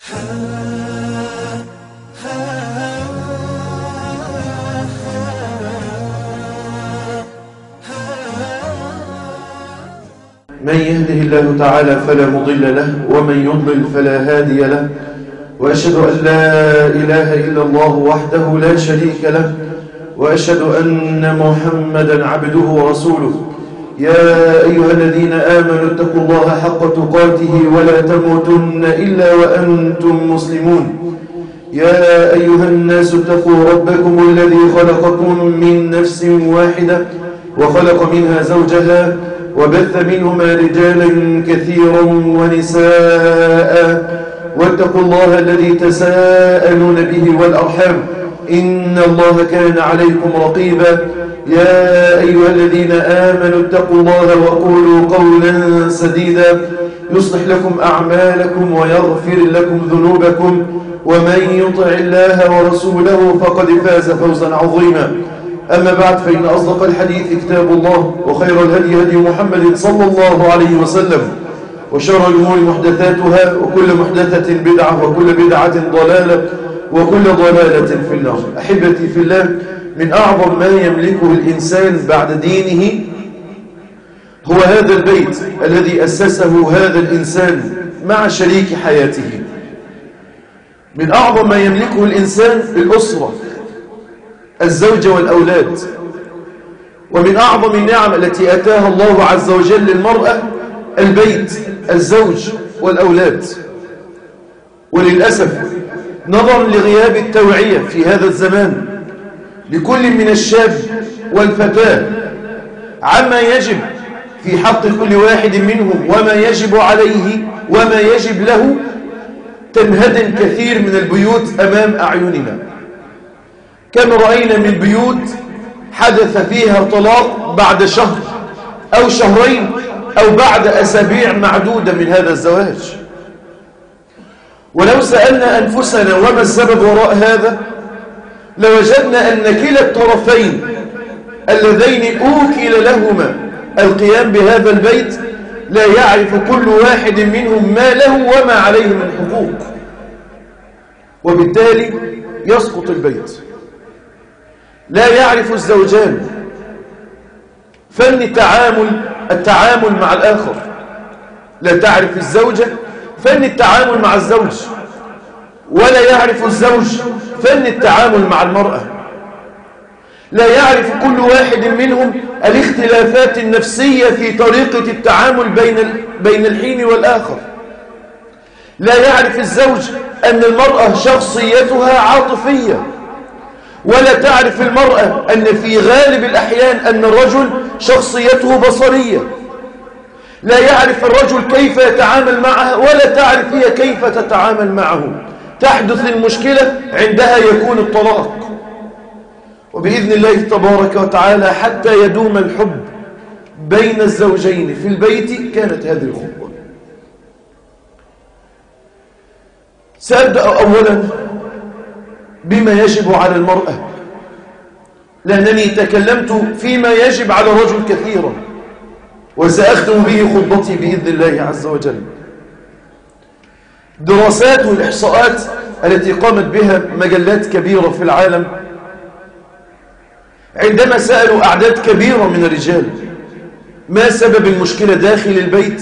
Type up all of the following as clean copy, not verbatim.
من يهده الله تعالى فلا مضل له ومن يضلل فلا هادي له، وأشهد أن لا إله إلا الله وحده لا شريك له، وأشهد أن محمدا عبده ورسوله. يا أيها الذين آمنوا اتقوا الله حق تقاته ولا تموتن إلا وأنتم مسلمون. يا أيها الناس اتقوا ربكم الذي خلقكم من نفس واحدة وخلق منها زوجها وبث منهما رجالا كثيرا ونساء، واتقوا الله الذي تساءلون به والأرحام إن الله كان عليكم رقيبا. يا أيها الذين آمنوا اتقوا الله وقولوا قولا سديدا يصلح لكم أعمالكم ويغفر لكم ذنوبكم، ومن يطع الله ورسوله فقد فاز فوزا عظيما. أما بعد، فإن أصدق الحديث كتاب الله، وخير الهدي هدي محمد صلى الله عليه وسلم، وشر الأمور محدثاتها، وكل محدثة بدعة، وكل بدعة ضلالة، وكل ضلالة في النار. أحبتي في الله، من أعظم ما يملكه الإنسان بعد دينه هو هذا البيت الذي أسسه هذا الإنسان مع شريك حياته. من أعظم ما يملكه الإنسان الأسرة، الزوجة والأولاد. ومن أعظم النعم التي أتاها الله عز وجل للمرأة البيت، الزوج والأولاد. وللأسف نظرا لغياب التوعية في هذا الزمان لكل من الشاب والفتاة عما يجب في حق كل واحد منهم وما يجب عليه وما يجب له، تنهدم كثير من البيوت أمام أعيننا. كم رأينا من بيوت حدث فيها طلاق بعد شهر أو شهرين أو بعد أسابيع معدودة من هذا الزواج. ولو سألنا أنفسنا وما السبب وراء هذا، لوجدنا أن كلا الطرفين اللذين أوكل لهما القيام بهذا البيت لا يعرف كل واحد منهم ما له وما عليه من حقوق، وبالتالي يسقط البيت. لا يعرف الزوجان فن التعامل مع الآخر، لا تعرف الزوجة فن التعامل مع الزوج، ولا يعرف الزوج فن التعامل مع المرأة. لا يعرف كل واحد منهم الاختلافات النفسية في طريقة التعامل بين الحين والآخر. لا يعرف الزوج أن المرأة شخصيتها عاطفية، ولا تعرف المرأة أن في غالب الأحيان أن الرجل شخصيته بصرية. لا يعرف الرجل كيف يتعامل معها، ولا تعرف هي كيف تتعامل معه. تحدث المشكلة عندها يكون الطلاق. وبإذن الله تبارك وتعالى حتى يدوم الحب بين الزوجين في البيت كانت هذه الخطوة. سأبدأ أولا بما يجب على المرأة، لأنني تكلمت فيما يجب على الرجل كثيرا، وسأختم به خطبتي بإذن الله عز وجل. دراسات والإحصاءات التي قامت بها مجلات كبيرة في العالم عندما سألوا أعداد كبيرة من الرجال ما سبب المشكلة داخل البيت،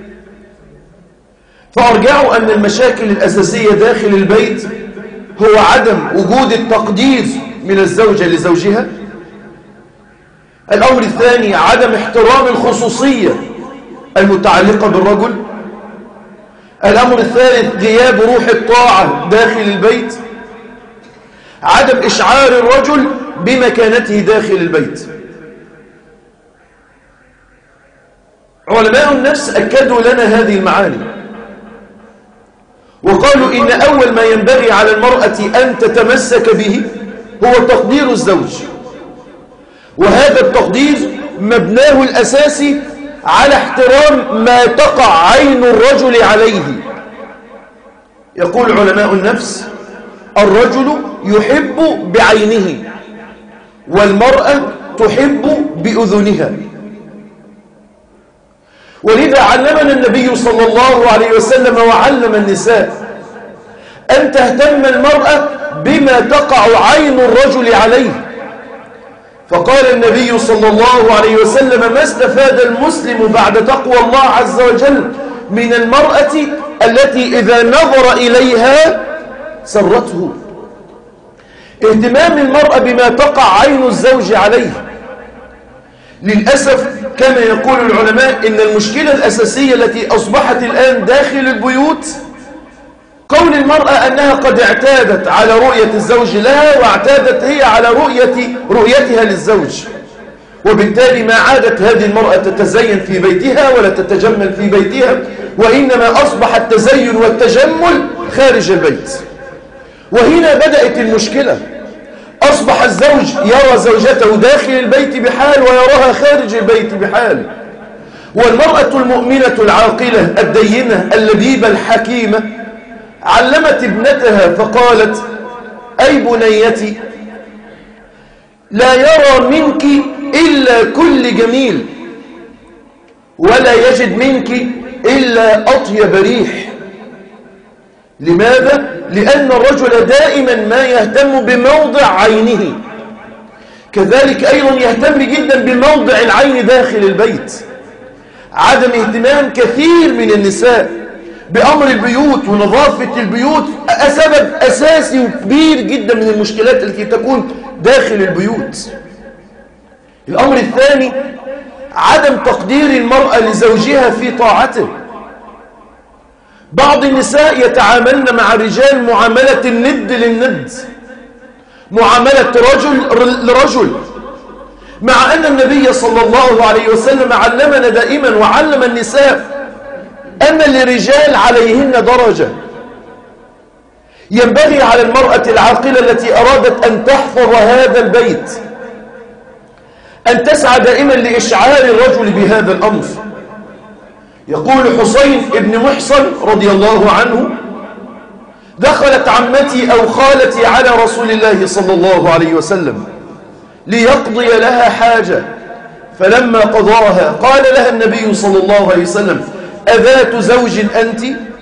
فأرجعوا أن المشاكل الأساسية داخل البيت هو عدم وجود التقدير من الزوجة لزوجها. الأمر الثاني عدم احترام الخصوصية المتعلقة بالرجل. الأمر الثالث غياب روح الطاعة داخل البيت. عدم إشعار الرجل بمكانته داخل البيت. علماء النفس أكدوا لنا هذه المعاني وقالوا إن أول ما ينبغي على المرأة أن تتمسك به هو تقدير الزوج، وهذا التقدير مبناه الأساسي على احترام ما تقع عين الرجل عليه. يقول علماء النفس: الرجل يحب بعينه، والمرأة تحب بأذنها. ولذا علمنا النبي صلى الله عليه وسلم وعلم النساء أن تهتم المرأة بما تقع عين الرجل عليه. فقال النبي صلى الله عليه وسلم: ما استفاد المسلم بعد تقوى الله عز وجل من المرأة التي إذا نظر إليها سرته. اهتمام المرأة بما تقع عين الزوج عليه. للأسف كما يقول العلماء إن المشكلة الأساسية التي أصبحت الآن داخل البيوت قول المرأة أنها قد اعتادت على رؤية الزوج لها، واعتادت هي على رؤيتها للزوج، وبالتالي ما عادت هذه المرأة تتزين في بيتها ولا تتجمل في بيتها، وإنما أصبح التزين والتجمل خارج البيت. وهنا بدأت المشكلة. أصبح الزوج يرى زوجته داخل البيت بحال ويراها خارج البيت بحال. والمرأة المؤمنة العاقلة الدينة اللبيبة الحكيمة علمت ابنتها فقالت: أي بنيتي، لا يرى منك إلا كل جميل، ولا يجد منك إلا أطيب ريح. لماذا؟ لأن الرجل دائما ما يهتم بموضع عينه، كذلك أيضا يهتم جدا بموضع العين داخل البيت. عدم اهتمام كثير من النساء بأمر البيوت ونظافة البيوت سبب أساسي وكبير جدا من المشكلات التي تكون داخل البيوت. الأمر الثاني عدم تقدير المرأة لزوجها في طاعته. بعض النساء يتعاملن مع الرجال معاملة الند للند، معاملة رجل لرجل، مع أن النبي صلى الله عليه وسلم علمنا دائما وعلم النساء أن للرجال عليهن درجة. ينبغي على المرأة العاقلة التي أرادت أن تحفظ هذا البيت أن تسعى دائما لإشعار الرجل بهذا الأمر. يقول حسين بن محصن رضي الله عنه: دخلت عمتي أو خالتي على رسول الله صلى الله عليه وسلم ليقضي لها حاجة، فلما قضاها قال لها النبي صلى الله عليه وسلم: أذات زوج أنت؟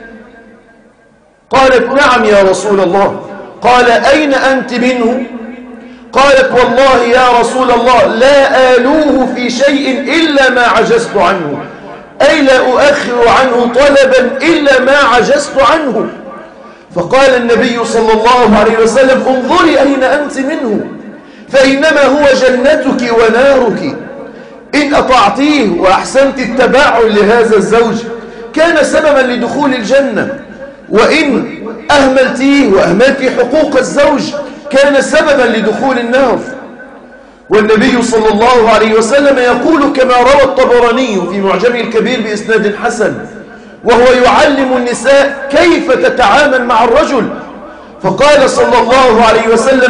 قالت: نعم يا رسول الله. قال: أين أنت منه؟ قالت: والله يا رسول الله لا آلوه في شيء إلا ما عجزت عنه، أي لا أؤخر عنه طلبا إلا ما عجزت عنه. فقال النبي صلى الله عليه وسلم: انظري أين أنت منه، فإنما هو جنتك ونارك. إن أطعتيه وأحسنت التباعل لهذا الزوج كان سببا لدخول الجنة، وإن أهملتيه وأهملت حقوق الزوج كان سببا لدخول النار. والنبي صلى الله عليه وسلم يقول كما روى الطبراني في معجمه الكبير بإسناد حسن، وهو يعلم النساء كيف تتعامل مع الرجل، فقال صلى الله عليه وسلم: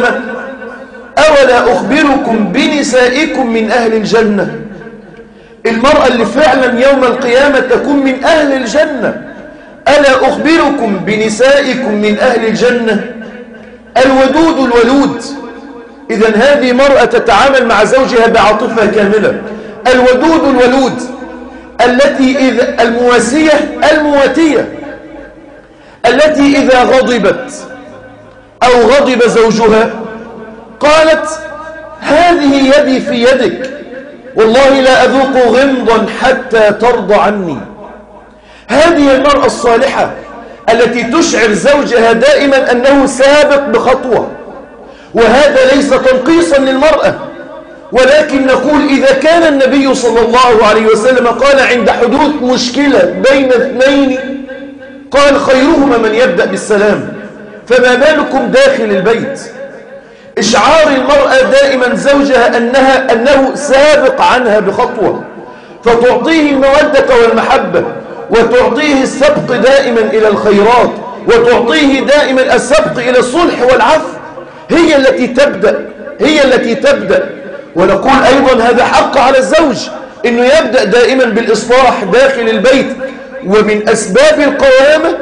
أولا أخبركم بنسائكم من أهل الجنة. المرأة اللي فعلا يوم القيامة تكون من أهل الجنة. ألا أخبركم بنسائكم من أهل الجنة؟ الودود الولود. إذن هذه مرأة تتعامل مع زوجها بعاطفة كاملة. الودود الولود التي إذا المواسية المواتية، التي إذا غضبت أو غضب زوجها قالت: هذه يدي في يدك، والله لا أذوق غمضا حتى ترضى عني. هذه المرأة الصالحة التي تشعر زوجها دائما أنه سابق بخطوة. وهذا ليس تنقيصا للمرأة، ولكن نقول إذا كان النبي صلى الله عليه وسلم قال عند حدوث مشكلة بين اثنين قال: خيرهما من يبدأ بالسلام، فما بالكم داخل البيت؟ إشعار المرأة دائما زوجها أنه سابق عنها بخطوة، فتعطيه المودة والمحبة، وتعطيه السبق دائما إلى الخيرات، وتعطيه دائما السبق إلى الصلح والعفو. هي التي تبدأ. ونقول أيضا هذا حق على الزوج أنه يبدأ دائما بالإصلاح داخل البيت. ومن أسباب القوامة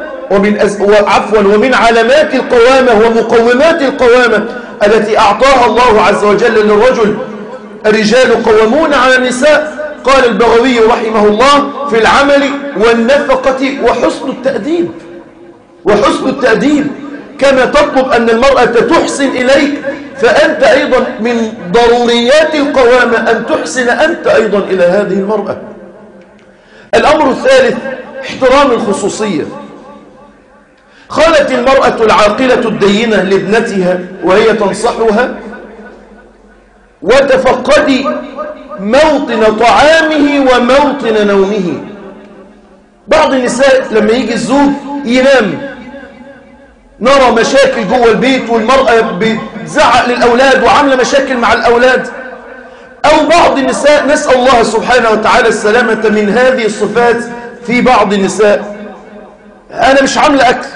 ومن علامات القوامة ومقومات القوامة التي أعطاها الله عز وجل للرجل: الرجال قوامون على النساء. قال البغوي رحمه الله: في العمل والنفقة وحسن التأديب. كما تطلب أن المرأة تحسن إليك، فأنت أيضا من ضروريات القوامة أن تحسن أنت أيضا إلى هذه المرأة. الأمر الثالث احترام الخصوصية. قالت المرأة العاقلة الدينة لابنتها وهي تنصحها: وتفقدي موطن طعامه وموطن نومه. بعض النساء لما يجي الزوج ينام نرى مشاكل جوه البيت، والمرأة بتزعق للأولاد وعاملة مشاكل مع الأولاد. أو بعض النساء، نسأل الله سبحانه وتعالى السلامة من هذه الصفات في بعض النساء: أنا مش عاملة أكل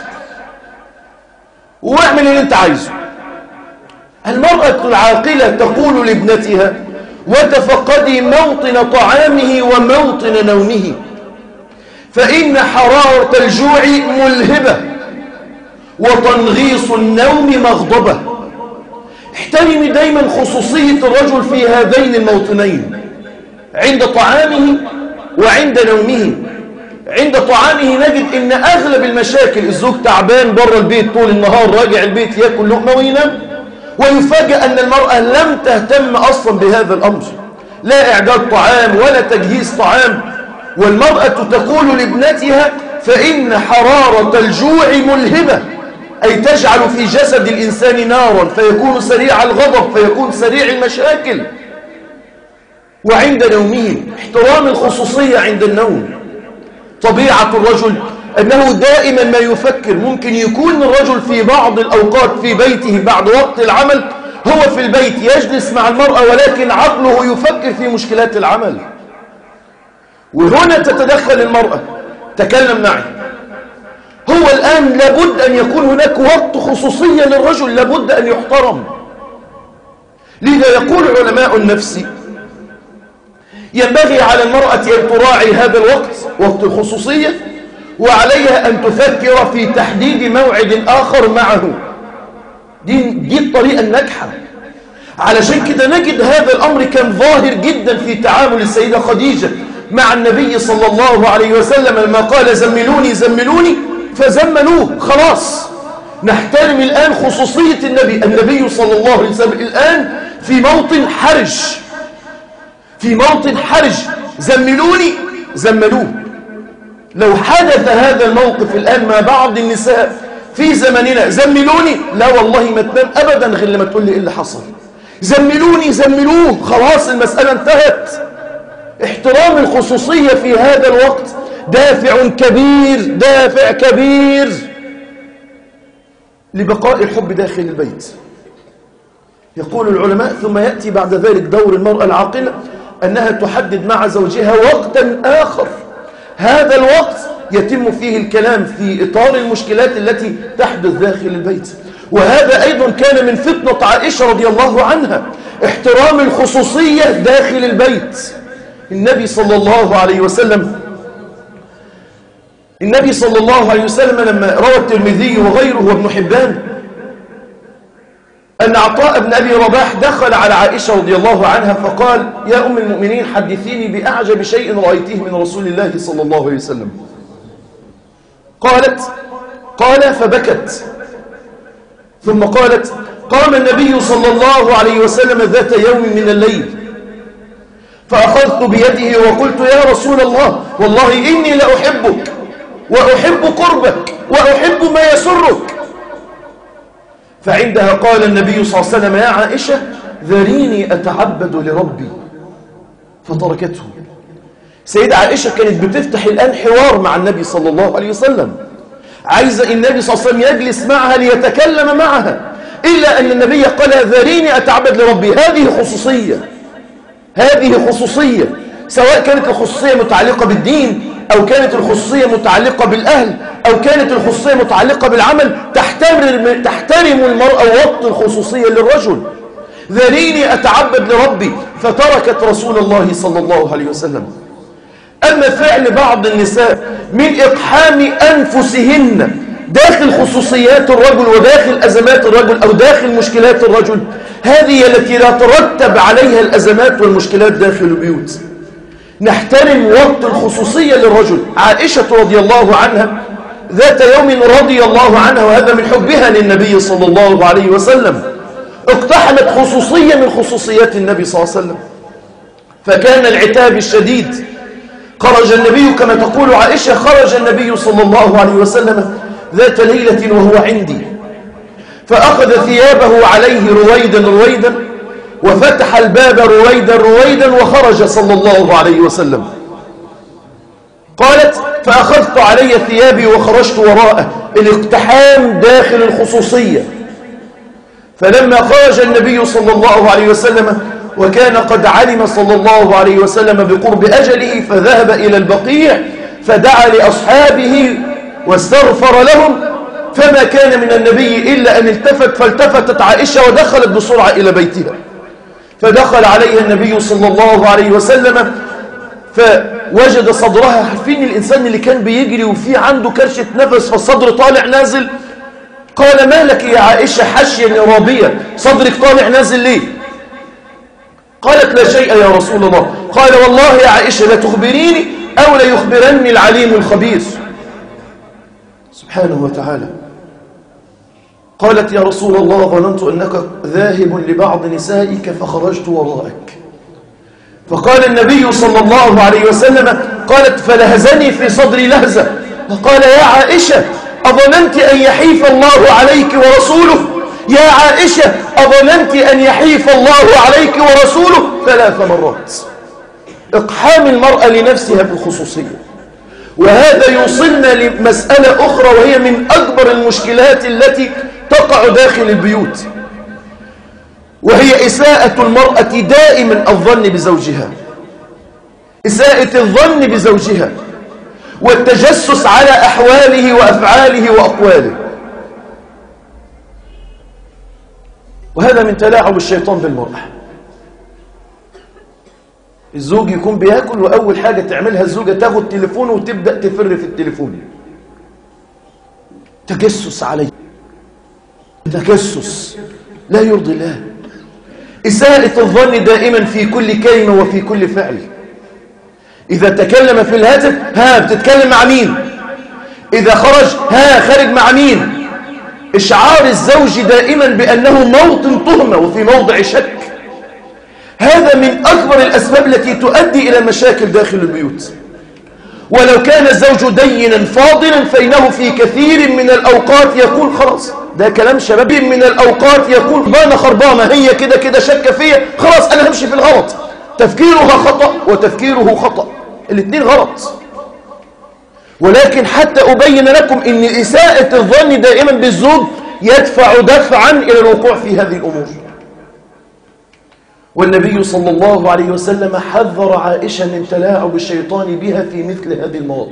واعمل اللي أنت عايزه. المرأة العاقلة تقول لابنتها: وتفقدي موطن طعامه وموطن نومه، فإن حرارة الجوع ملهبة وتنغيص النوم مغضبة. احترمي دايما خصوصية الرجل في هذين الموطنين، عند طعامه وعند نومه. عند طعامه نجد ان اغلب المشاكل الزوج تعبان بره البيت طول النهار، راجع البيت ياكل لقمة وينام، ويفاجأ ان المرأة لم تهتم اصلا بهذا الامر، لا اعداد طعام ولا تجهيز طعام. والمرأة تقول لابنتها: فإن حرارة الجوع ملهبة، أي تجعل في جسد الإنسان نارا فيكون سريع الغضب، فيكون سريع المشاكل. وعند نومه احترام الخصوصية عند النوم. طبيعة الرجل أنه دائما ما يفكر، ممكن يكون الرجل في بعض الأوقات في بيته بعد وقت العمل هو في البيت يجلس مع المرأة، ولكن عقله يفكر في مشكلات العمل. وهنا تتدخل المرأة: تكلم معي. هو الآن لابد أن يكون هناك وقت خصوصية للرجل، لابد أن يحترم. لذا يقول علماء النفس: ينبغي على المرأة أن تراعي هذا الوقت، وقت الخصوصية، وعليها أن تفكر في تحديد موعد آخر معه. دي الطريقة الناجحة. علشان كده نجد هذا الأمر كان ظاهر جدا في تعامل السيدة خديجة مع النبي صلى الله عليه وسلم لما قال: زملوني زملوني، فزملوه. خلاص نحترم الآن خصوصية النبي صلى الله عليه وسلم الآن في موطن حرج، في موطن حرج. زملوني زملوه. لو حدث هذا الموقف الآن مع بعض النساء في زمننا: زملوني، لا والله ما تنام أبدا غير لما تقول لي إيه اللي حصل. زملوني زملوه، خلاص المسألة انتهت. احترام الخصوصية في هذا الوقت دافع كبير، دافع كبير لبقاء الحب داخل البيت. يقول العلماء: ثم يأتي بعد ذلك دور المرأة العاقلة أنها تحدد مع زوجها وقتا آخر، هذا الوقت يتم فيه الكلام في إطار المشكلات التي تحدث داخل البيت. وهذا أيضا كان من فتنة عائشة رضي الله عنها، احترام الخصوصية داخل البيت. النبي صلى الله عليه وسلم لما روى الترمذي وغيره وابن حبان أن عطاء بن أبي رباح دخل على عائشة رضي الله عنها فقال: يا أم المؤمنين، حدثيني بأعجب شيء رأيته من رسول الله صلى الله عليه وسلم. قال فبكت، ثم قالت: قام النبي صلى الله عليه وسلم ذات يوم من الليل فأخذت بيده وقلت: يا رسول الله، والله إني لأحبك وأحب قربك وأحب ما يسرك. فعندها قال النبي صلى الله عليه وسلم: يا عائشة، ذريني أتعبد لربي، فتركته. سيدة عائشة كانت بتفتح الآن حوار مع النبي صلى الله عليه وسلم، عايزة النبي صلى الله عليه وسلم يجلس معها ليتكلم معها، إلا أن النبي قال: ذريني أتعبد لربي. هذه خصوصية، سواء كانت الخصوصية متعلقة بالدين، أو كانت الخصوصية متعلقة بالأهل، أو كانت الخصوصية متعلقة بالعمل. تحترم المرأة وقت الخصوصية للرجل. ذريني أتعبد لربي، فتركت رسول الله صلى الله عليه وسلم. أما فعل بعض النساء من إقحام أنفسهن داخل خصوصيات الرجل وداخل أزمات الرجل أو داخل مشكلات الرجل، هذه التي لا ترتب عليها الأزمات والمشكلات داخل البيوت. نحترم وقت الخصوصية للرجل. عائشة رضي الله عنها ذات يوم رضي الله عنها، وهذا من حبها للنبي صلى الله عليه وسلم، اقتحمت خصوصية من خصوصيات النبي صلى الله عليه وسلم، فكان العتاب الشديد. خرج النبي كما تقول عائشة، خرج النبي صلى الله عليه وسلم ذات ليلة وهو عندي، فأخذ ثيابه عليه رويدا وفتح الباب رويدا وخرج صلى الله عليه وسلم. قالت فأخذت علي ثيابي وخرجت وراءه، الاقتحام داخل الخصوصية. فلما خرج النبي صلى الله عليه وسلم وكان قد علم صلى الله عليه وسلم بقرب أجله، فذهب إلى البقيع فدعا لأصحابه واستغفر لهم، فما كان من النبي إلا أن التفت، فالتفتت عائشة ودخلت بسرعة إلى بيتها. فدخل عليها النبي صلى الله عليه وسلم فوجد صدرها، عارفين الإنسان اللي كان بيجري وفي عنده كرشة نفس فالصدر طالع نازل؟ قال ما لك يا عائشة حشيا رابية، صدرك طالع نازل ليه؟ قالت لا شيء يا رسول الله. قال والله يا عائشة لا تخبريني أو لا يخبرني العليم الخبير سبحانه وتعالى. قالت يا رسول الله ظننت أنك ذاهب لبعض نسائك فخرجت وراءك. فقال النبي صلى الله عليه وسلم، قالت فلهزني في صدري لهزة، فقال يا عائشة أظننت أن يحيف الله عليك ورسوله؟ يا عائشة أظننت أن يحيف الله عليك ورسوله؟ 3 مرات. إقحام المرأة لنفسها بالخصوصية. وهذا يوصلنا لمسألة أخرى، وهي من أكبر المشكلات التي تقع داخل البيوت، وهي إساءة المرأة دائما الظن بزوجها، إساءة الظن بزوجها والتجسس على أحواله وأفعاله وأقواله. وهذا من تلاعب الشيطان بالمرأة. الزوج يكون بياكل وأول حاجة تعملها الزوجة تاخد تليفونه وتبدأ تفر في التليفون. تجسس عليه، تجسس لا يرضي الله. إساءة الظن دائما في كل كلمة وفي كل فعل. إذا تكلم في الهاتف بتتكلم مع مين؟ إذا خرج خارج مع مين؟ إشعار الزوج دائما بأنه موطن تهمة وفي موضع شك. هذا من أكبر الأسباب التي تؤدي إلى مشاكل داخل البيوت. ولو كان الزوج دينا فاضلا فإنه في كثير من الأوقات يقول خلاص، ده كلام شباب، من الأوقات يقول بان خربانة هي كده شك فيا، خلاص أنا همشي في الغلط. تفكيرها خطأ وتفكيره خطأ، الاثنين غلط. ولكن حتى أبين لكم أن إساءة الظن دائما بالزوج يدفع دفعا إلى الوقوع في هذه الأمور. والنبي صلى الله عليه وسلم حذر عائشة من تلاعب الشيطان بها في مثل هذه المواطن.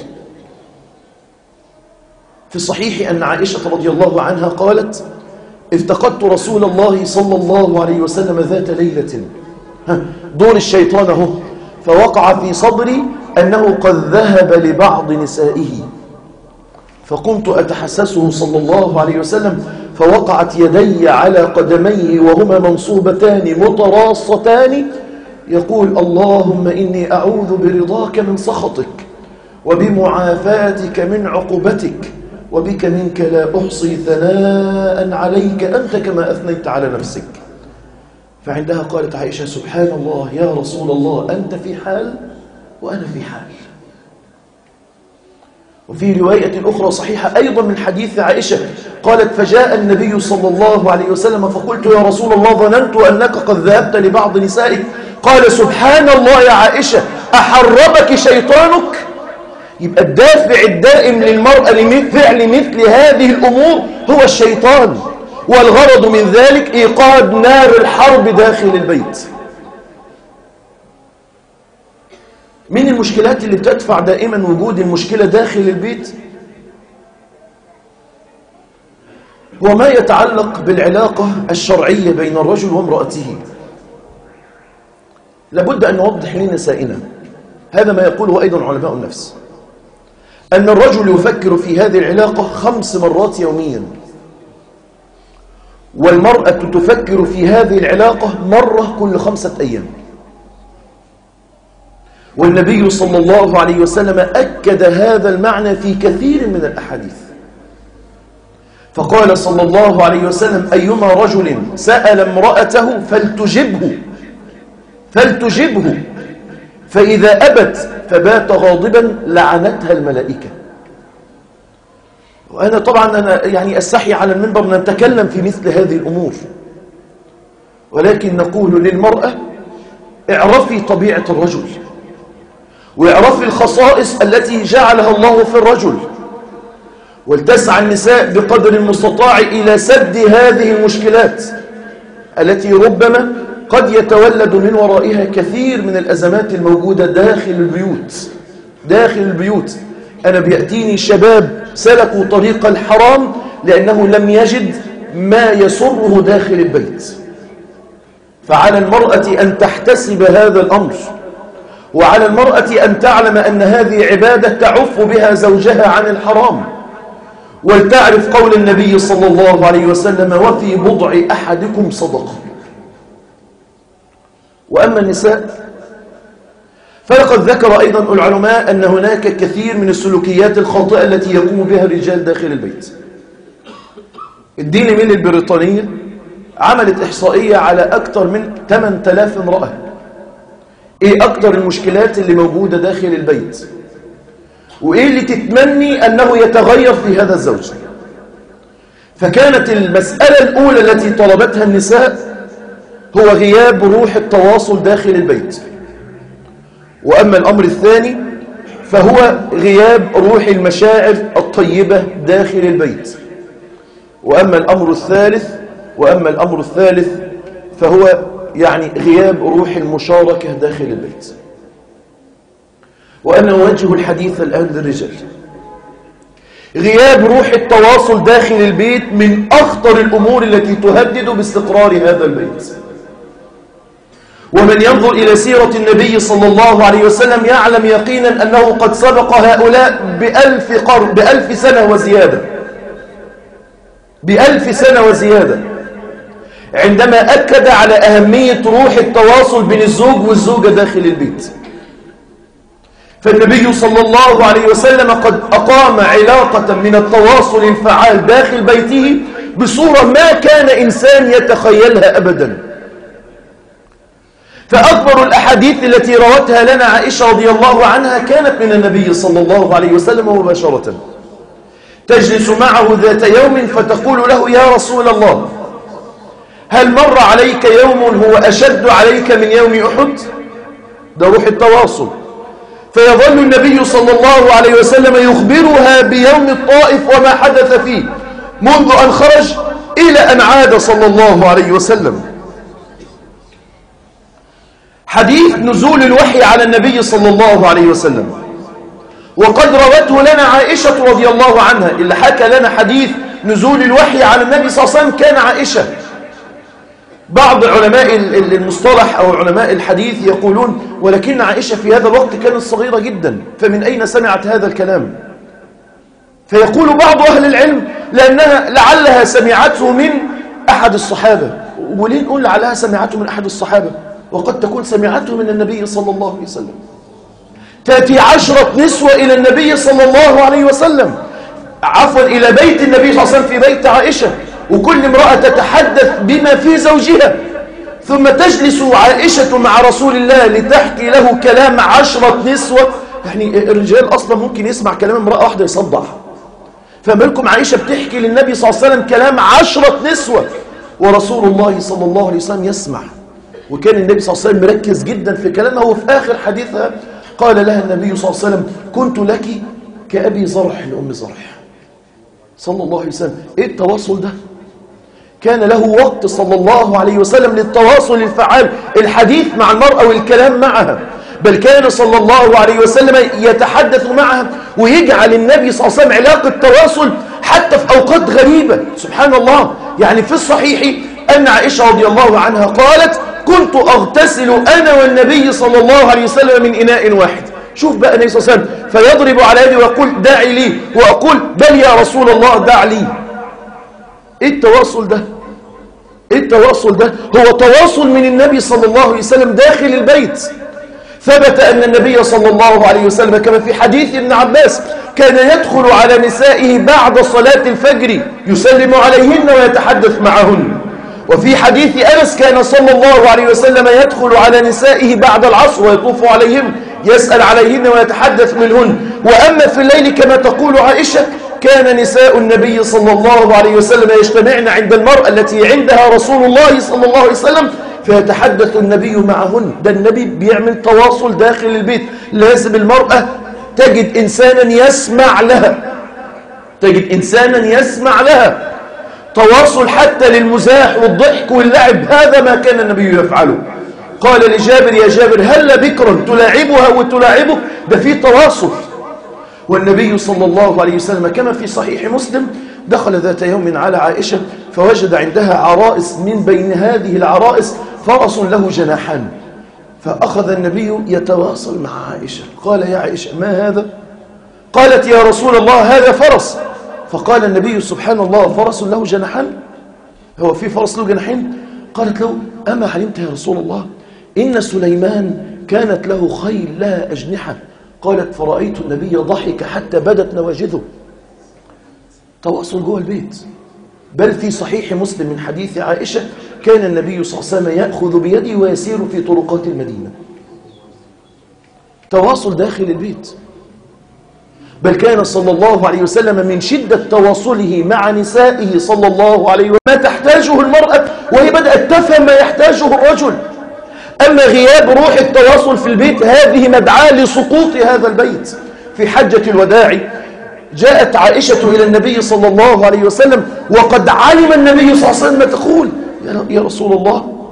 في الصحيح أن عائشة رضي الله عنها قالت افتقدت رسول الله صلى الله عليه وسلم ذات ليلة، دور الشيطان هو، فوقع في صدري أنه قد ذهب لبعض نسائه، فقمت أتحسسه صلى الله عليه وسلم، فوقعت يدي على قدميه وهما منصوبتان متراصتان، يقول اللهم إني أعوذ برضاك من سخطك وبمعافاتك من عقوبتك وبك منك لا أحصي ثناء عليك أنت كما أثنيت على نفسك. فعندها قالت عائشة سبحان الله يا رسول الله أنت في حال وأنا في حال. وفي رواية أخرى صحيحة أيضا من حديث عائشة قالت فجاء النبي صلى الله عليه وسلم فقلت يا رسول الله ظننت أنك قد ذهبت لبعض نسائك. قال سبحان الله يا عائشة أحربك شيطانك. يبقى الدافع الدائم للمرأة لفعل مثل هذه الأمور هو الشيطان، والغرض من ذلك إيقاد نار الحرب داخل البيت. من المشكلات اللي بتدفع دائما وجود المشكلة داخل البيت هو ما يتعلق بالعلاقة الشرعية بين الرجل وامرأته. لابد أن نوضح لنسائنا هذا ما يقوله أيضا علماء النفس، أن الرجل يفكر في هذه العلاقة 5 مرات يوميا، والمرأة تفكر في هذه العلاقة مرة كل 5 أيام. والنبي صلى الله عليه وسلم أكد هذا المعنى في كثير من الأحاديث. فقال صلى الله عليه وسلم: أيما رجل سأل امرأته فلتجبه، فإذا أبت فبات غاضبا لعنتها الملائكة. وأنا طبعا يعني أستحي على المنبر أن نتكلم في مثل هذه الأمور، ولكن نقول للمرأة: اعرفي طبيعة الرجل، واعرفي الخصائص التي جعلها الله في الرجل، ولتسعى النساء بقدر المستطاع إلى سد هذه المشكلات التي ربما قد يتولد من ورائها كثير من الأزمات الموجودة داخل البيوت. أنا بيأتيني شباب سلكوا طريق الحرام لأنه لم يجد ما يسره داخل البيت. فعلى المرأة أن تحتسب هذا الأمر، وعلى المرأة أن تعلم أن هذه عبادة تعف بها زوجها عن الحرام، ولتعرف قول النبي صلى الله عليه وسلم: وفي بضع أحدكم صدقة. وأما النساء فلقد ذكر أيضا العلماء أن هناك كثير من السلوكيات الخاطئة التي يقوم بها الرجال داخل البيت. الديلي ميل البريطانية عملت إحصائية على أكثر من 8000 امرأة. إيه أكثر المشكلات اللي موجودة داخل البيت، وإيه اللي تتمني أنه يتغير في هذا الزوج؟ فكانت المسألة الأولى التي طلبتها النساء هو غياب روح التواصل داخل البيت، وأما الأمر الثاني فهو غياب روح المشاعر الطيبة داخل البيت، وأما الأمر الثالث فهو يعني غياب روح المشاركة داخل البيت. وأنا أوجه الحديث الآن للرجال. غياب روح التواصل داخل البيت من أخطر الأمور التي تهدد باستقرار هذا البيت. ومن ينظر إلى سيرة النبي صلى الله عليه وسلم يعلم يقينا أنه قد سبق هؤلاء بألف سنة وزيادة عندما أكد على أهمية روح التواصل بين الزوج والزوجة داخل البيت. فالنبي صلى الله عليه وسلم قد أقام علاقة من التواصل الفعال داخل بيته بصورة ما كان إنسان يتخيلها أبدا. فأكبر الأحاديث التي روتها لنا عائشة رضي الله عنها كانت من النبي صلى الله عليه وسلم مباشرة. تجلس معه ذات يوم فتقول له: يا رسول الله، هل مر عليك يوم هو أشد عليك من يوم أحد؟ ده روح التواصل. فيظل النبي صلى الله عليه وسلم يخبرها بيوم الطائف وما حدث فيه منذ أن خرج إلى أن عاد صلى الله عليه وسلم. حديث نزول الوحي على النبي صلى الله عليه وسلم، وقد روته لنا عائشة رضي الله عنها. اللي حكى لنا حديث نزول الوحي على النبي صلى الله عليه وسلم كان عائشة. بعض علماء المصطلح أو علماء الحديث يقولون: ولكن عائشة في هذا الوقت كانت صغيرة جدا، فمن أين سمعت هذا الكلام؟ فيقول بعض أهل العلم لأنها لعلها سمعته من أحد الصحابة. وليه نقول لعلها سمعته من أحد الصحابة وقد تكون سمعته من النبي صلى الله عليه وسلم؟ تأتي 10 نسوة إلى النبي صلى الله عليه وسلم، إلى بيت النبي صلى الله عليه وسلم في بيت عائشة، وكل امرأة تتحدث بما في زوجها، ثم تجلس عائشة مع رسول الله لتحكي له كلام 10 نسوة. يعني الرجال أصلا ممكن يسمع كلام امرأة واحدة يصدع، فما لكم عائشة بتحكي للنبي صلى الله عليه وسلم كلام 10 نسوة ورسول الله صلى الله عليه وسلم يسمع. وكان النبي صلى الله عليه وسلم مركز جدا في كلامها. وفي آخر حديثها قال لها النبي صلى الله عليه وسلم: كنت لك كأبي زرح لأم زرح. صلى الله عليه وسلم. إيه التواصل ده؟ كان له وقت صلى الله عليه وسلم للتواصل الفعال، الحديث مع المرأة والكلام معها. بل كان صلى الله عليه وسلم يتحدث معها، ويجعل النبي صلى الله عليه وسلم علاقة تواصل حتى في أوقات غريبة. سبحان الله. يعني في الصحيح أن عائشة رضي الله عنها قالت: كنت أغتسل أنا والنبي صلى الله عليه وسلم من إناء واحد. شوف بقى النبي صلى الله عليه وسلم فيضرب على يدي ويقول: داعي لي، وأقول: بل يا رسول الله دع لي. إيه التواصل ده؟ إيه التواصل ده؟ هو تواصل من النبي صلى الله عليه وسلم داخل البيت. ثبت أن النبي صلى الله عليه وسلم كما في حديث ابن عباس كان يدخل على نسائه بعد صلاة الفجر يسلم عليهن ويتحدث معهن. وفي حديث أنس كان صلى الله عليه وسلم يدخل على نسائه بعد العصر ويطوف عليهن يسأل عليهن ويتحدث منهن. وأما في الليل كما تقول عائشة كان نساء النبي صلى الله عليه وسلم يجتمعن عند المرأة التي عندها رسول الله صلى الله عليه وسلم فيتحدث النبي معهن. ده النبي بيعمل تواصل داخل البيت. لازم المرأة تجد إنسانا يسمع لها، تجد إنسانا يسمع لها. تواصل حتى للمزاح والضحك واللعب، هذا ما كان النبي يفعله. قال لجابر: يا جابر هل بكرا تلاعبها وتلاعبك؟ ده في تواصل. والنبي صلى الله عليه وسلم كما في صحيح مسلم دخل ذات يوم على عائشة فوجد عندها عرائس، من بين هذه العرائس فرس له جناحان، فأخذ النبي يتواصل مع عائشة. قال: يا عائشة ما هذا؟ قالت: يا رسول الله هذا فرس. فقال النبي: سبحان الله، فرس له جناحان؟ هو في فرس له جناحين؟ قالت له: أما علمت يا رسول الله إن سليمان كانت له خيل لها أجنحة؟ قالت: فرأيت النبي ضحك حتى بدت نواجذه. تواصل جوه البيت. بل في صحيح مسلم من حديث عائشة كان النبي صلى الله عليه وسلم يأخذ بيدي ويسير في طرقات المدينة. تواصل داخل البيت. بل كان صلى الله عليه وسلم من شدة تواصله مع نسائه صلى الله عليه وسلم ما تحتاجه المرأة وهي بدأت تفهم ما يحتاجه الرجل. أما غياب روح التواصل في البيت هذه مدعاة لسقوط هذا البيت. في حجة الوداع جاءت عائشة إلى النبي صلى الله عليه وسلم وقد علم النبي صلى الله عليه وسلم تقول: يا رسول الله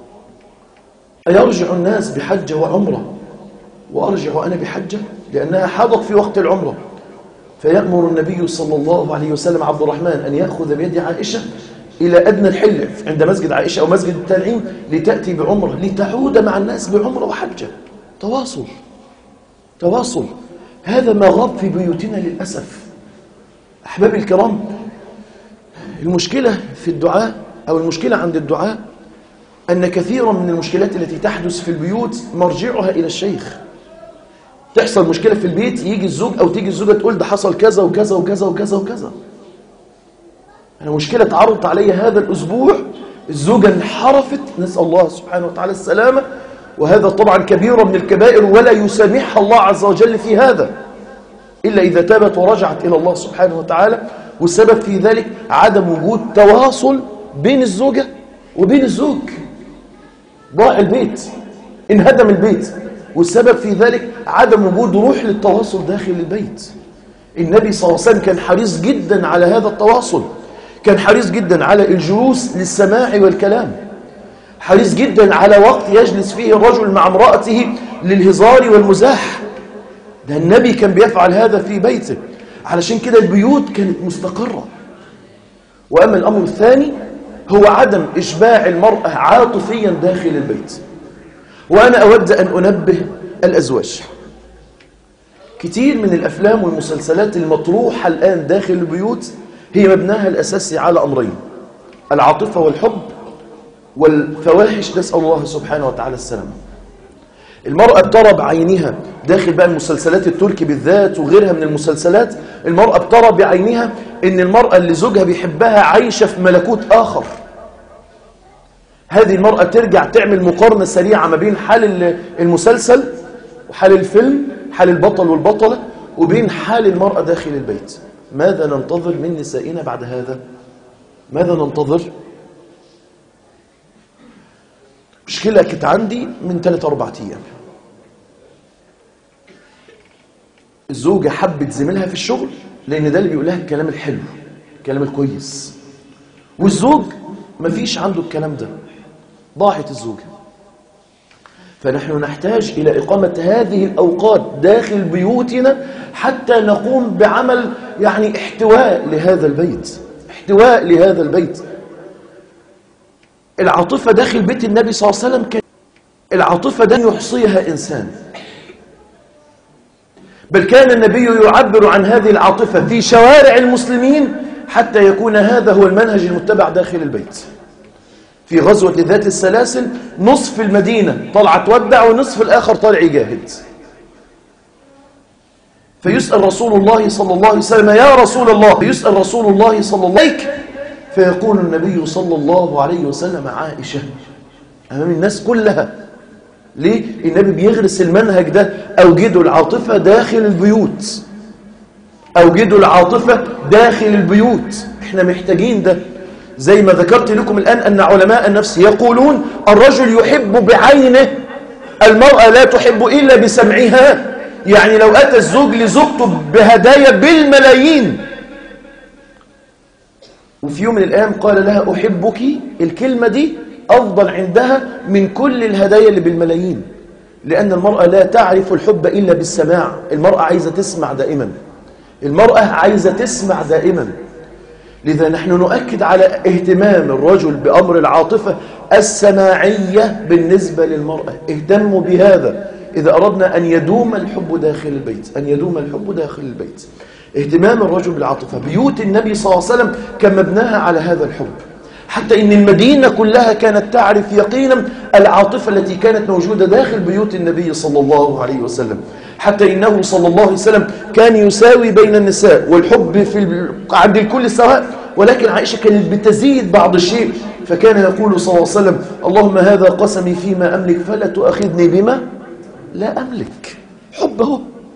أيرجع الناس بحجة وعمرة وأرجع أنا بحجة؟ لأنها حضت في وقت العمرة. فيأمر النبي صلى الله عليه وسلم عبد الرحمن أن يأخذ بيد عائشة إلى أدنى الحل عند مسجد عائشة أو مسجد التنعيم لتأتي بعمرة لتعود مع الناس بعمرة وحجة. تواصل. تواصل. هذا ما غاب في بيوتنا للأسف. أحبابي الكرام، المشكلة في الدعاء أو المشكلة عند الدعاء أن كثيرا من المشكلات التي تحدث في البيوت مرجعها إلى الشيخ. تحصل مشكلة في البيت يجي الزوج أو تيجي الزوجة تقول ده حصل كذا وكذا وكذا وكذا وكذا. أنا مشكلة تعرضت علي هذا الأسبوع، الزوجة انحرفت، نسأل الله سبحانه وتعالى السلامة، وهذا طبعا كبيرة من الكبائر ولا يسامحها الله عز وجل في هذا إلا إذا تابت ورجعت إلى الله سبحانه وتعالى. والسبب في ذلك عدم وجود تواصل بين الزوجة وبين الزوج. ضاع البيت، انهدم البيت، والسبب في ذلك عدم وجود روح للتواصل داخل البيت. النبي صلى الله عليه وسلم كان حريص جدا على هذا التواصل، كان حريص جدا على الجلوس للسماع والكلام، حريص جدا على وقت يجلس فيه الرجل مع امرأته للهزار والمزاح. ده النبي كان بيفعل هذا في بيته، علشان كده البيوت كانت مستقرة. وأما الأمر الثاني هو عدم إشباع المرأة عاطفيا داخل البيت. وأنا أود أن أنبه الأزواج، كتير من الأفلام والمسلسلات المطروحة الآن داخل البيوت هي مبناها الأساسي على أمرين: العاطفة والحب والفواحش، نسأل الله سبحانه وتعالى السلامة. المرأة بترى بعينها داخل بقى المسلسلات التركي بالذات وغيرها من المسلسلات، المرأة بترى بعينها إن المرأة اللي زوجها بيحبها عايشة في ملكوت آخر. هذه المرأة ترجع تعمل مقارنة سريعة ما بين حال المسلسل وحال الفيلم، حال البطل والبطلة، وبين حال المرأة داخل البيت. ماذا ننتظر من نسائنا بعد هذا؟ ماذا ننتظر؟ مشكلة كانت عندي من 3-4 أيام. الزوجة حبت زميلها في الشغل لأن ده اللي بيقول لها الكلام الحلو، الكلام الكويس، والزوج مفيش عنده الكلام ده. ضاعت الزوجة. فنحن نحتاج إلى إقامة هذه الأوقات داخل بيوتنا حتى نقوم بعمل يعني احتواء لهذا البيت، احتواء لهذا البيت. العاطفة داخل بيت النبي صلى الله عليه وسلم العاطفة ده يحصيها إنسان، بل كان النبي يعبر عن هذه العاطفة في شوارع المسلمين حتى يكون هذا هو المنهج المتبع داخل البيت. في غزوة ذات السلاسل نصف المدينة طلع تودع ونصف الآخر طلع يجاهد. فيسأل رسول الله صلى الله عليه وسلم يا رسول الله، فيسأل رسول الله صلى الله عليه وسلم فيقول النبي صلى الله عليه وسلم عائشة أمام الناس كلها. ليه؟ النبي بيغرس المنهج ده، أوجدوا العاطفة داخل البيوت، أوجدوا العاطفة داخل البيوت. احنا محتاجين ده. زي ما ذكرت لكم الآن أن علماء النفس يقولون الرجل يحب بعينه، المرأة لا تحب إلا بسمعها. يعني لو أتى الزوج لزوجته بهدايا بالملايين وفي يوم من الأيام قال لها أحبك، الكلمة دي أفضل عندها من كل الهدايا اللي بالملايين، لأن المرأة لا تعرف الحب إلا بالسماع. المرأة عايزة تسمع دائما، المرأة عايزة تسمع دائما. لذا نحن نؤكد على اهتمام الرجل بأمر العاطفة السماعية بالنسبة للمرأة. اهتموا بهذا إذا أردنا أن يدوم الحب داخل البيت، أن يدوم الحب داخل البيت. اهتمام الرجل بالعاطفة. بيوت النبي صلى الله عليه وسلم كان مبناها على هذا الحب، حتى إن المدينة كلها كانت تعرف يقينا العاطفة التي كانت موجودة داخل بيوت النبي صلى الله عليه وسلم، حتى إنه صلى الله عليه وسلم كان يساوي بين النساء، والحب عند الكل سواء، ولكن عائشة كانت بتزيد بعض الشيء، فكان يقول صلى الله عليه وسلم اللهم هذا قسمي فيما أملك فلا تؤاخذني بما لا أملك. حبه.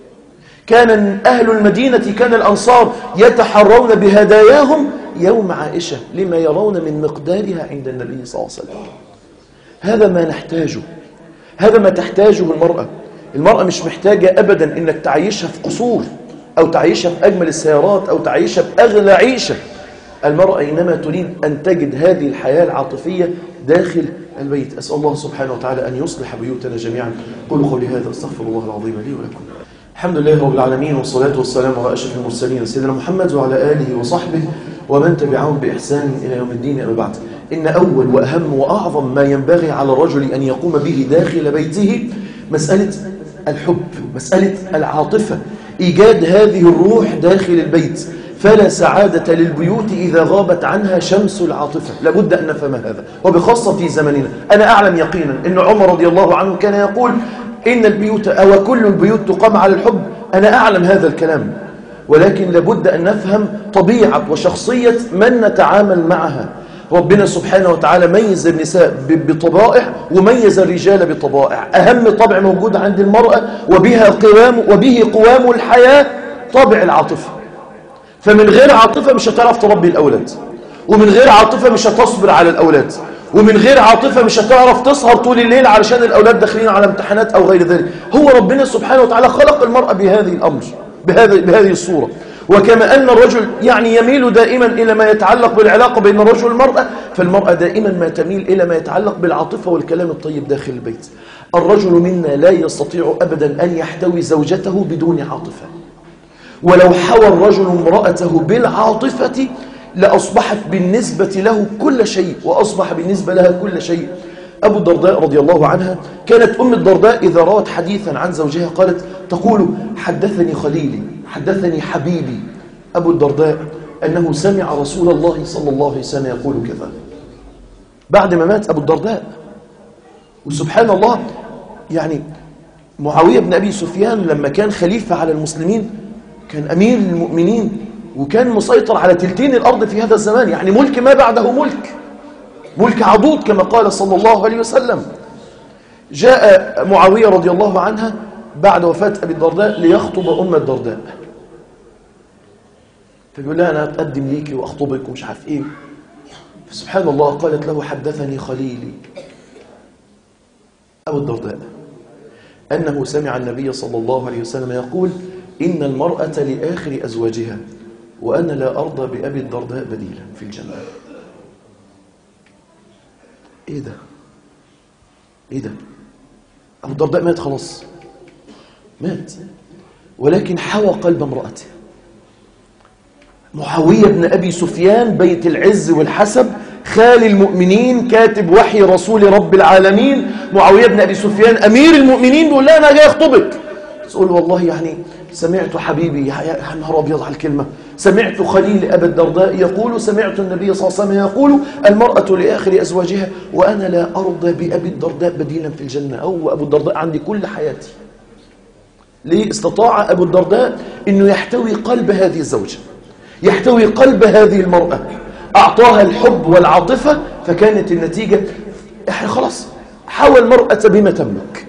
كان أهل المدينة، كان الأنصار يتحرون بهداياهم يوم عائشة لما يرون من مقدارها عند النبي صلى الله عليه وسلم. هذا ما نحتاجه، هذا ما تحتاجه المرأة. المرأة مش محتاجة أبدا إنك تعيشها في قصور أو تعيشها في أجمل السيارات أو تعيشها في أغلى عيشة. المرأة إنما تريد أن تجد هذه الحياة العاطفية داخل البيت. أسأل الله سبحانه وتعالى أن يصلح بيوتنا جميعا. قولوا قولي هذا، استغفر الله العظيم لي ولكم. الحمد لله رب العالمين، والصلاة والسلام على أشرف المرسلين سيدنا محمد وعلى آله وصحبه ومن تبعهم بإحسان إلى يوم الدين. أما بعد، إن أول وأهم وأعظم ما ينبغي على الرجل أن يقوم به داخل بيته مسألة الحب، مسألة العاطفة، إيجاد هذه الروح داخل البيت. فلا سعادة للبيوت إذا غابت عنها شمس العاطفة. لابد أن نفهم هذا، وبخاصة في زمننا. أنا أعلم يقينا أن عمر رضي الله عنه كان يقول إن البيوت أو كل البيوت تقام على الحب. أنا أعلم هذا الكلام، ولكن لابد أن نفهم طبيعة وشخصية من نتعامل معها. ربنا سبحانه وتعالى ميز النساء بطبائع وميز الرجال بطبائع. أهم طبع موجود عند المرأة وبه قوام الحياة طابع العاطفة. فمن غير عاطفة مش هتعرف تربي الأولاد، ومن غير عاطفة مش هتصبر على الأولاد، ومن غير عاطفة مش هتعرف تسهر طول الليل علشان الأولاد داخلين على امتحانات أو غير ذلك. هو ربنا سبحانه وتعالى خلق المرأة بهذه الأمر، بهذه الصورة. وكما أن الرجل يميل دائما إلى ما يتعلق بالعلاقة بين الرجل والمرأة، فالمرأة دائما ما تميل إلى ما يتعلق بالعاطفة والكلام الطيب داخل البيت. الرجل منا لا يستطيع أبدا أن يحتوي زوجته بدون عاطفة، ولو حوى الرجل امرأته بالعاطفة لأصبحت بالنسبة له كل شيء، وأصبح بالنسبة لها كل شيء. أبو الدرداء رضي الله عنها، كانت أم الدرداء إذا روت حديثا عن زوجها قالت تقول حدثني خليلي، حدثني حبيبي أبو الدرداء أنه سمع رسول الله صلى الله عليه وسلم يقول كذا. بعد ما مات أبو الدرداء، وسبحان الله يعني معاوية بن أبي سفيان لما كان خليفة على المسلمين كان أمير المؤمنين، وكان مسيطر على تلتين الأرض في هذا الزمان، يعني ملك ما بعده ملك عضوض كما قال صلى الله عليه وسلم. جاء معاوية رضي الله عنها بعد وفاة أبي الدرداء ليخطب أم الدرداء، فيقول لها أنا أتقدم ليكي وأخطبك ومش عارف إيه. فسبحان الله قالت له حدثني خليلي أبو الدرداء أنه سمع النبي صلى الله عليه وسلم يقول إن المرأة لآخر أزواجها وأنا لا أرضى بأبي الدرداء بديلا في الجنة. إيه ده؟ أبو الدرداء مات خلاص، مات، ولكن حوى قلب امرأته. معاوية بن أبي سفيان بيت العز والحسب، خال المؤمنين، كاتب وحي رسول رب العالمين، معاوية بن أبي سفيان أمير المؤمنين، بيقول لها أنا جاي أخطبك. تقول والله يعني سمعت حبيبي، يا نهار أبيض على الكلمة، سمعت خليل أبا الدرداء يقول، سمعت النبي صلى الله عليه وسلم يقول المرأة لآخر أزواجها وأنا لا أرضى بأبي الدرداء بديلا في الجنة، أو أبو الدرداء عندي كل حياتي. ليه؟ استطاع أبو الدرداء أنه يحتوي قلب هذه الزوجة، يحتوي قلب هذه المرأة، أعطاها الحب والعاطفة، فكانت النتيجة إحنا خلاص حوى المرأة بما تملك.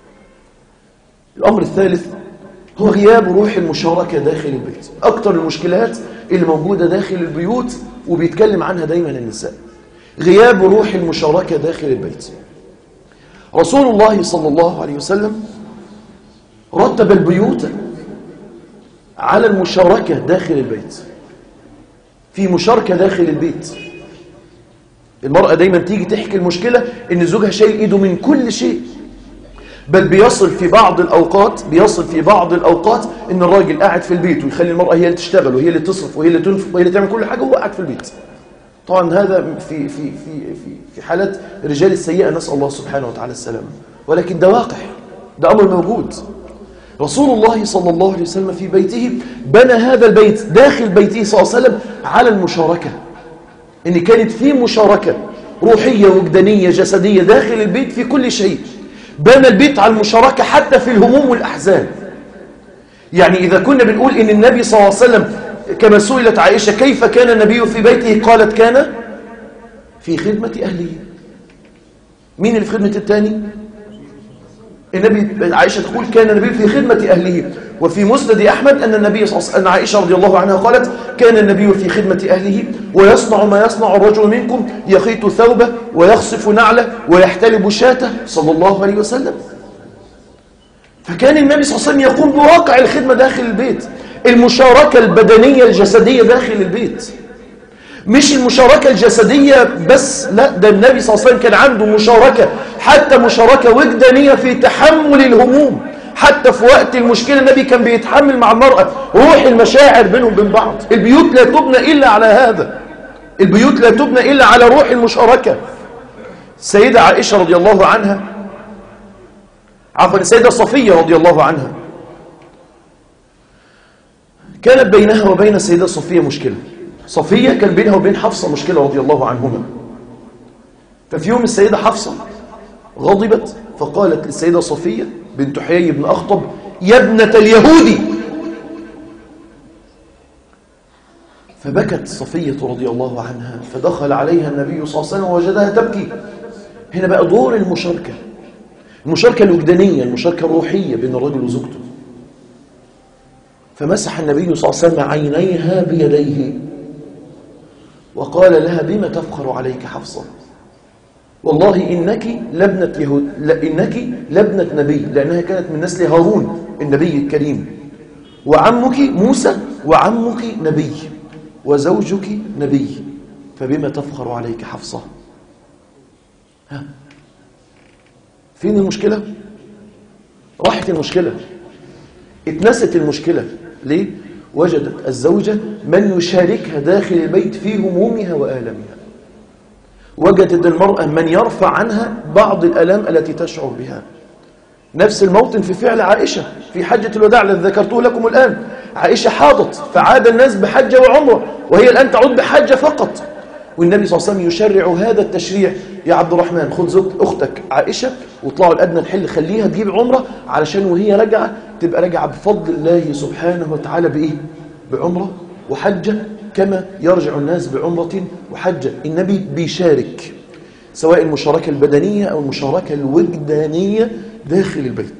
الأمر الثالث هو غياب روح المشاركة داخل البيت. أكتر المشكلات اللي موجودة داخل البيوت وبيتكلم عنها دايما النساء، غياب روح المشاركة داخل البيت. رسول الله صلى الله عليه وسلم رتب البيوت على المشاركة داخل البيت، في مشاركة داخل البيت. المرأة دايما تيجي تحكي المشكلة إن زوجها شايل إيده من كل شيء، بل بيصل في بعض الأوقات إن الراجل قاعد في البيت ويخلي المرأة هي اللي تشتغل وهي اللي تصرف وهي اللي تنفق وهي اللي تعمل كل حاجة وهو قاعد في البيت. طبعا هذا في حالات الرجال السيئة، نسأل الله سبحانه وتعالى السلامة، ولكن ده واقع، ده أمر موجود. رسول الله صلى الله عليه وسلم في بيته بنى هذا البيت داخل بيته صلى الله عليه وسلم على المشاركة، إن كانت في مشاركة روحية وجدانية جسدية داخل البيت في كل شيء. بنى البيت على المشاركة حتى في الهموم والأحزان. يعني إذا كنا بنقول إن النبي صلى الله عليه وسلم كما سئلت عائشة كيف كان النبي في بيته، قالت كان في خدمة أهله. مين اللي في خدمة الثاني؟ النبي. عائشة تقول كان النبي في خدمة أهله. وفي مسند أحمد أن النبي صلى الله عليه وسلم، أن عائشة رضي الله عنها قالت كان النبي في خدمة أهله ويصنع ما يصنع الرجل منكم، يخيط ثوبه ويخصف نعله ويحتلب شاته صلى الله عليه وسلم. فكان النبي صلى الله عليه وسلم يقوم بواقع الخدمة داخل البيت، المشاركة البدنية الجسدية داخل البيت. مش المشاركة الجسدية بس، لا، ده النبي صلى الله عليه وسلم كان عنده مشاركة، حتى مشاركة وجدانية في تحمل الهموم. حتى في وقت المشكلة النبي كان بيتحمل مع المرأة، روح المشاعر بينهم وبين بعض. البيوت لا تبنى إلا على هذا، البيوت لا تبنى إلا على روح المشاركة. السيدة عائشة رضي الله عنها، عفوا السيدة صفية رضي الله عنها، كانت بينها وبين السيدة صفية مشكلة. صفية كان بينها وبين حفصة مشكلة رضي الله عنهما. ففي يوم السيدة حفصة غضبت فقالت للسيدة صفية بنت حيي بن أخطب يا ابنة اليهودي. فبكت صفية رضي الله عنها، فدخل عليها النبي صلى الله عليه وسلم ووجدها تبكي. هنا بقى دور المشاركة، المشاركة الوجدانية، المشاركة الروحية بين الرجل وزوجته. فمسح النبي صلى الله عليه وسلم عينيها بيديه وقال لها بما تفخر عليك حفصة؟ والله إنك لابنة يهود، إنك لابنة نبي، لأنها كانت من نسل هارون النبي الكريم، وعمك موسى وعمك نبي وزوجك نبي، فبما تفخر عليك حفصة؟ ها، فين المشكلة؟ راحت المشكلة، اتنست المشكلة. ليه؟ وجدت الزوجة من يشاركها داخل البيت في همومها وآلامها. وجدت المرأة من يرفع عنها بعض الآلام التي تشعر بها. نفس الموطن في فعل عائشة في حجة الوداع الذي ذكرته لكم الآن. عائشة حاضت فعاد الناس بحجة وعمرة، وهي الآن تعود بحجة فقط، والنبي صلى الله عليه وسلم يشرع هذا التشريع. يا عبد الرحمن خذ زوجة أختك عائشة واطلعوا الأدنى الحل، خليها تجيب عمرة علشان وهي راجعة تبقى راجعة بفضل الله سبحانه وتعالى بإيه؟ بعمرة وحجة، كما يرجع الناس بعمرة وحجة. النبي بيشارك، سواء المشاركة البدنية أو المشاركة الوجدانية داخل البيت.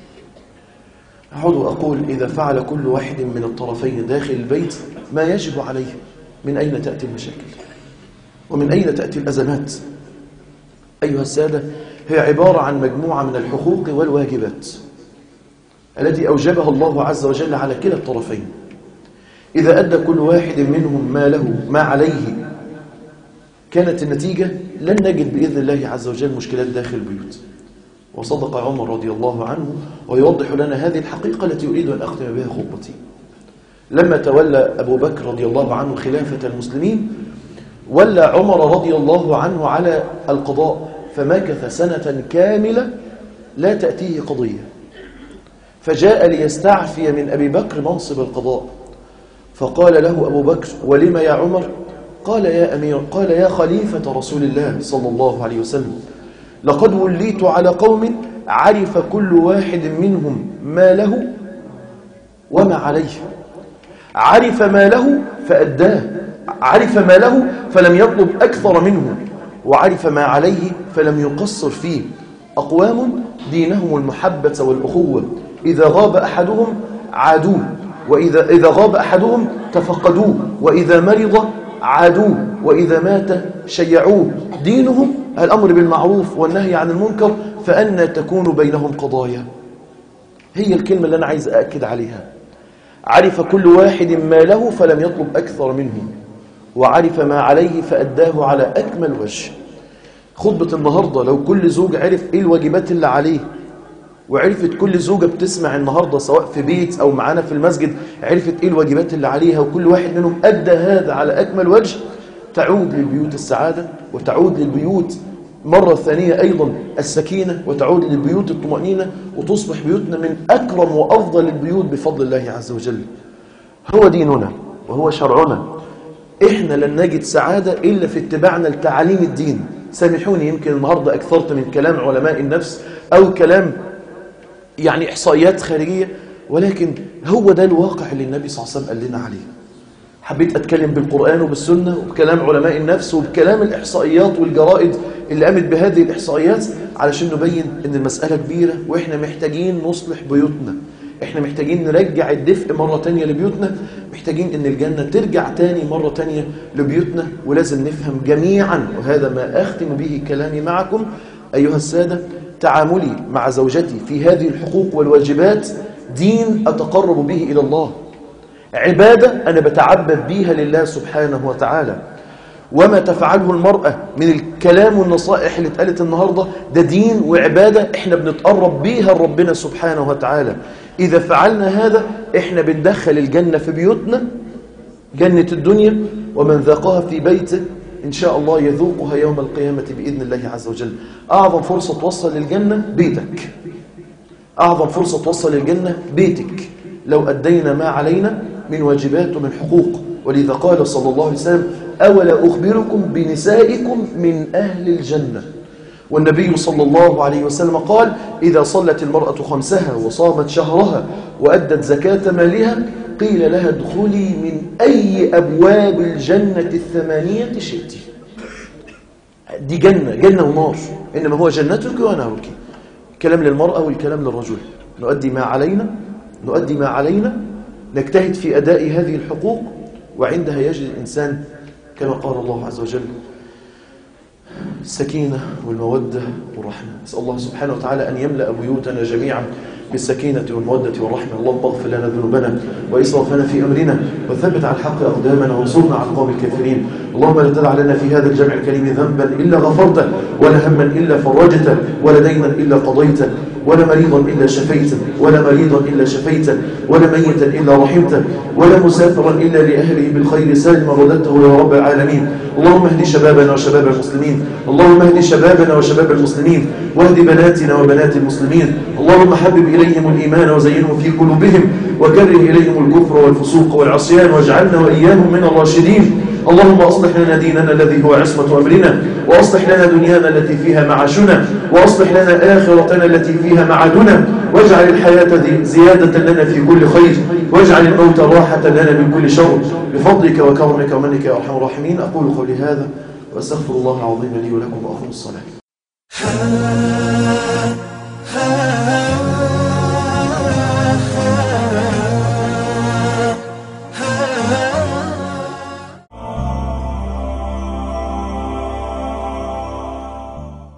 أعود وأقول إذا فعل كل واحد من الطرفين داخل البيت ما يجب عليه، من أين تأتي المشاكل ومن أين تأتي الأزمات؟ أيها السادة، هي عبارة عن مجموعة من الحقوق والواجبات التي أوجبها الله عز وجل على كلا الطرفين. إذا أدى كل واحد منهم ما له ما عليه كانت النتيجة لن نجد بإذن الله عز وجل مشكلات داخل البيوت. وصدق عمر رضي الله عنه ويوضح لنا هذه الحقيقة التي أريد أن أختم بها خطبتي. لما تولى أبو بكر رضي الله عنه خلافة المسلمين، ولى عمر رضي الله عنه على القضاء، فمكث سنة كاملة لا تأتيه قضية، فجاء ليستعفي من أبي بكر منصب القضاء، فقال له أبو بكر ولم يا عمر؟ قال يا أمير، قال يا خليفة رسول الله صلى الله عليه وسلم، لقد وليت على قوم عرف كل واحد منهم ما له وما عليه. عرف ما له فأداه، عرف ما له فلم يطلب أكثر منه، وعرف ما عليه فلم يقصر فيه. أقوام دينهم المحبة والأخوة، إذا غاب أحدهم عادوه، وإذا غاب أحدهم تفقدوه، وإذا مرض عادوه، وإذا مات شيعوه. دينهم الأمر بالمعروف والنهي عن المنكر، فأنى تكون بينهم قضايا. هي الكلمة اللي أنا عايز أأكد عليها. عرف كل واحد ما له فلم يطلب أكثر منه، وعرف ما عليه فأداه على أكمل وجه. خطبة النهاردة لو كل زوج عرف إيه الواجبات اللي عليه، وعرفت كل زوجة بتسمع النهاردة سواء في بيت أو معانا في المسجد عرفت إيه الواجبات اللي عليها، وكل واحد منهم أدى هذا على أكمل وجه، تعود للبيوت السعادة، وتعود للبيوت مرة ثانية أيضا السكينة، وتعود للبيوت الطمأنينة، وتصبح بيوتنا من أكرم وأفضل البيوت بفضل الله عز وجل. هو ديننا وهو شرعنا. إحنا لن نجد سعادة إلا في اتباعنا لتعاليم الدين. سامحوني يمكن النهاردة أكثرت من كلام علماء النفس أو كلام يعني إحصائيات خارجية، ولكن هو ده الواقع اللي النبي صلى الله عليه وسلم قال لنا عليه. حبيت أتكلم بالقرآن وبالسنة وبكلام علماء النفس وبكلام الإحصائيات والجرائد اللي قامت بهذه الإحصائيات، علشان نبين إن المسألة كبيرة، وإحنا محتاجين نصلح بيوتنا. إحنا محتاجين نرجع الدفء مرة تانية لبيوتنا، محتاجين إن الجنة ترجع تاني مرة تانية لبيوتنا. ولازم نفهم جميعا، وهذا ما أختم به كلامي معكم أيها السادة، تعاملي مع زوجتي في هذه الحقوق والواجبات دين أتقرب به إلى الله، عبادة أنا بتعبد بيها لله سبحانه وتعالى. وما تفعله المرأة من الكلام والنصائح اللي اتقالت النهاردة ده دين وعبادة احنا بنتقرب بيها لربنا سبحانه وتعالى. إذا فعلنا هذا احنا بندخل الجنة في بيوتنا، جنة الدنيا، ومن ذاقها في بيته إن شاء الله يذوقها يوم القيامة بإذن الله عز وجل. أعظم فرصة توصل للجنة بيتك، أعظم فرصة توصل للجنة بيتك لو أدينا ما علينا من واجبات ومن حقوق. ولذا قال صلى الله عليه وسلم: أولا أخبركم بنسائكم من أهل الجنة. والنبي صلى الله عليه وسلم قال: إذا صلت المرأة خمسها وصامت شهرها وأدت زكاة مالها قيل لها ادخلي من أي أبواب الجنة الثمانية شئت. دي جنة ونار، إنما هو جنتك ونارك. كلام للمرأة والكلام للرجل. نؤدي ما علينا، نجتهد في أداء هذه الحقوق، وعندها يجد الإنسان كما قال الله عز وجل السكينة والمودة والرحمة. نسأل الله سبحانه وتعالى أن يملأ بيوتنا جميعا بالسكينة والمودة والرحمة. اللهم اغفر لنا ذنوبنا وإسرافنا في أمرنا، وثبت على الحق أقدامنا، وانصرنا على القوم الكافرين. اللهم لا تدع لنا في هذا الجمع الكريم ذنبا إلا غفرته، ولا هما إلا فرجته، ولا دينا إلا قضيته، ولا مريضا إلا شفيته، ولا ميتا إلا رحمته، ولا مسافرا إلا لأهله بالخير سالما رددته يا رب العالمين. اللهم اهد شبابنا وشباب المسلمين، اللهم اهد شبابنا وشباب المسلمين، واهد بناتنا وبنات المسلمين. اللهم حبب إليهم الإيمان وزينه في قلوبهم، وكره إليهم الكفر والفسوق والعصيان، واجعلنا وإياهم من الراشدين. اللهم أصلح لنا ديننا الذي هو عصمة أمرنا، وأصلح لنا دنيانا التي فيها معاشنا، وأصلح لنا آخرتنا التي فيها معادنا، واجعل الحياة زيادة لنا في كل خير، واجعل الموت راحة لنا من كل شر، بفضلك وكرمك ومنك يا أرحم الراحمين. أقول قولي هذا وأستغفر الله العظيم لي ولكم، وأقم الصلاة.